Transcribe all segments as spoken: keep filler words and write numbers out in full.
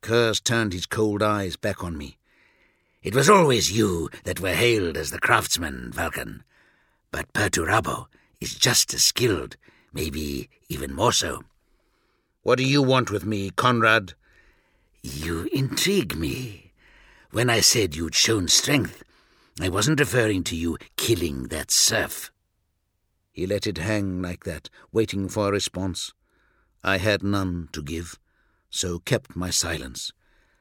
Kurz turned his cold eyes back on me. "It was always you that were hailed as the craftsman, Vulcan. But Perturabo is just as skilled, maybe even more so." "What do you want with me, Conrad?" "You intrigue me. When I said you'd shown strength, I wasn't referring to you killing that serf." He let it hang like that, waiting for a response. I had none to give, so kept my silence.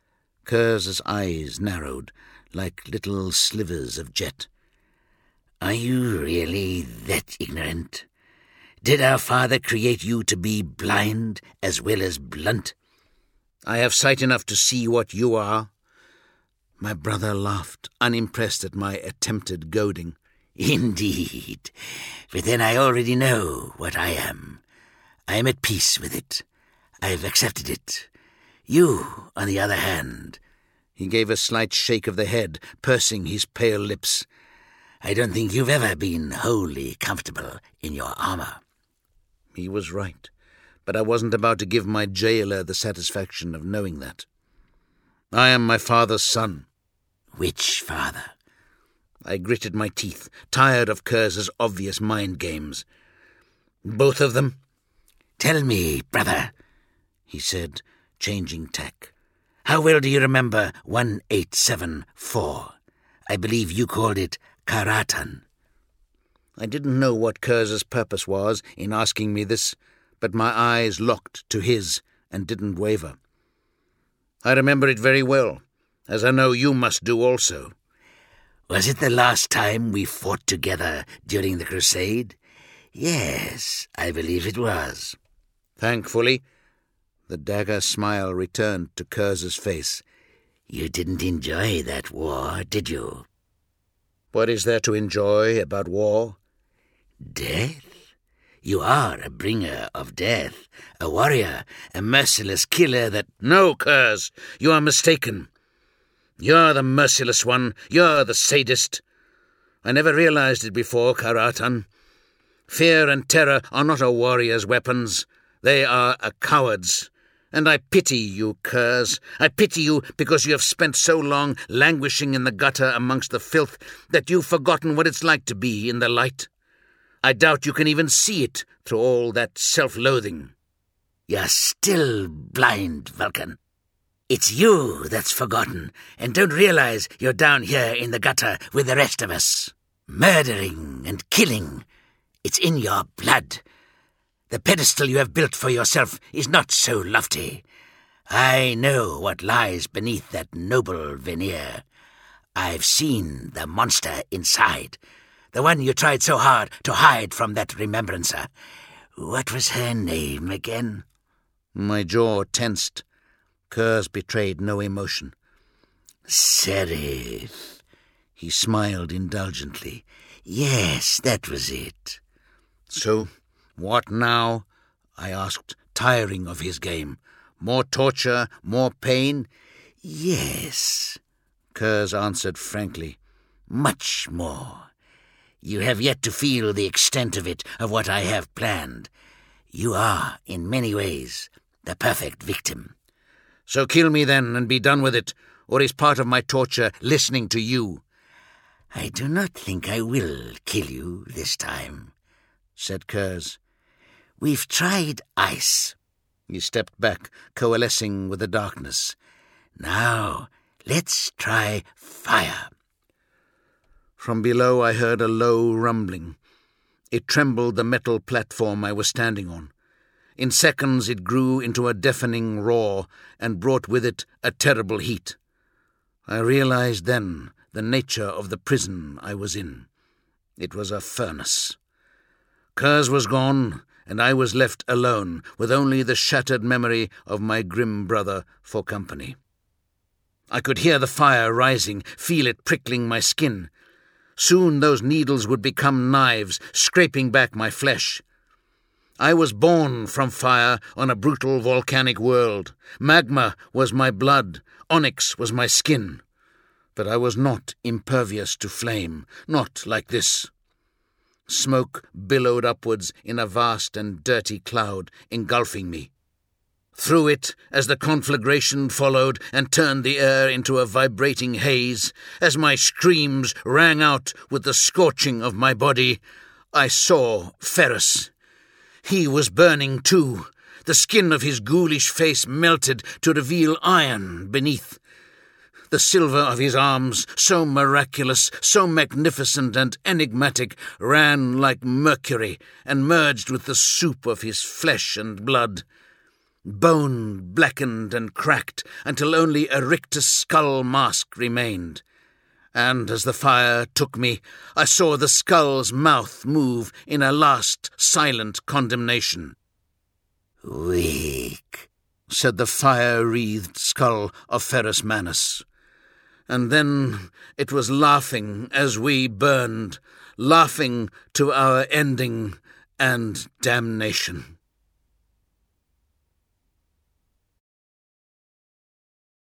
Kurz's eyes narrowed, like little slivers of jet. "Are you really that ignorant? Did our father create you to be blind as well as blunt?" "I have sight enough to see what you are." My brother laughed, unimpressed at my attempted goading. "Indeed, but then I already know what I am. I am at peace with it. I've accepted it. You, on the other hand—" He gave a slight shake of the head, pursing his pale lips. "I don't think you've ever been wholly comfortable in your armor." He was right, but I wasn't about to give my jailer the satisfaction of knowing that. "I am my father's son." "Which father?" I gritted my teeth, tired of Kurz's obvious mind games. "Both of them." "Tell me, brother," he said, changing tack. "How well do you remember one eight seven four? I believe you called it Karatan." I didn't know what Kurz's purpose was in asking me this, but my eyes locked to his and didn't waver. "I remember it very well, as I know you must do also." "Was it the last time we fought together during the crusade?" "Yes, I believe it was." "Thankfully." The dagger smile returned to Kurz's face. "You didn't enjoy that war, did you?" "What is there to enjoy about war?" "Death? You are a bringer of death, a warrior, a merciless killer that—" "No, Kurz, you are mistaken. You're the merciless one. You're the sadist. I never realized it before, Karatan. Fear and terror are not a warrior's weapons. They are a coward's. And I pity you, Kurz. I pity you because you have spent so long languishing in the gutter amongst the filth that you've forgotten what it's like to be in the light. I doubt you can even see it through all that self-loathing." "You're still blind, Vulcan. It's you that's forgotten and don't realize you're down here in the gutter with the rest of us. Murdering and killing, it's in your blood. The pedestal you have built for yourself is not so lofty. I know what lies beneath that noble veneer. I've seen the monster inside, the one you tried so hard to hide from that remembrancer. What was her name again?" My jaw tensed. Kurz betrayed no emotion. "Seraph." He smiled indulgently. "Yes, that was it." "So, what now?" I asked, tiring of his game. "More torture, more pain?" "Yes," Kurz answered frankly. "Much more. You have yet to feel the extent of it, of what I have planned. You are, in many ways, the perfect victim." "So kill me then and be done with it, or is part of my torture listening to you?" "I do not think I will kill you this time," said Kurz. "We've tried ice." He stepped back, coalescing with the darkness. "Now, let's try fire." From below I heard a low rumbling. It trembled the metal platform I was standing on. In seconds it grew into a deafening roar and brought with it a terrible heat. I realized then the nature of the prison I was in. It was a furnace. Kurz was gone, and I was left alone, with only the shattered memory of my grim brother for company. I could hear the fire rising, feel it prickling my skin. Soon those needles would become knives, scraping back my flesh. I was born from fire on a brutal volcanic world. Magma was my blood, onyx was my skin. But I was not impervious to flame, not like this. Smoke billowed upwards in a vast and dirty cloud, engulfing me. Through it, as the conflagration followed and turned the air into a vibrating haze, as my screams rang out with the scorching of my body, I saw Ferrus. He was burning too. The skin of his ghoulish face melted to reveal iron beneath. The silver of his arms, so miraculous, so magnificent and enigmatic, ran like mercury and merged with the soup of his flesh and blood. Bone blackened and cracked until only a rictus skull mask remained. And as the fire took me, I saw the skull's mouth move in a last silent condemnation. "Weak," said the fire-wreathed skull of Ferrus Manus. And then it was laughing as we burned, laughing to our ending and damnation.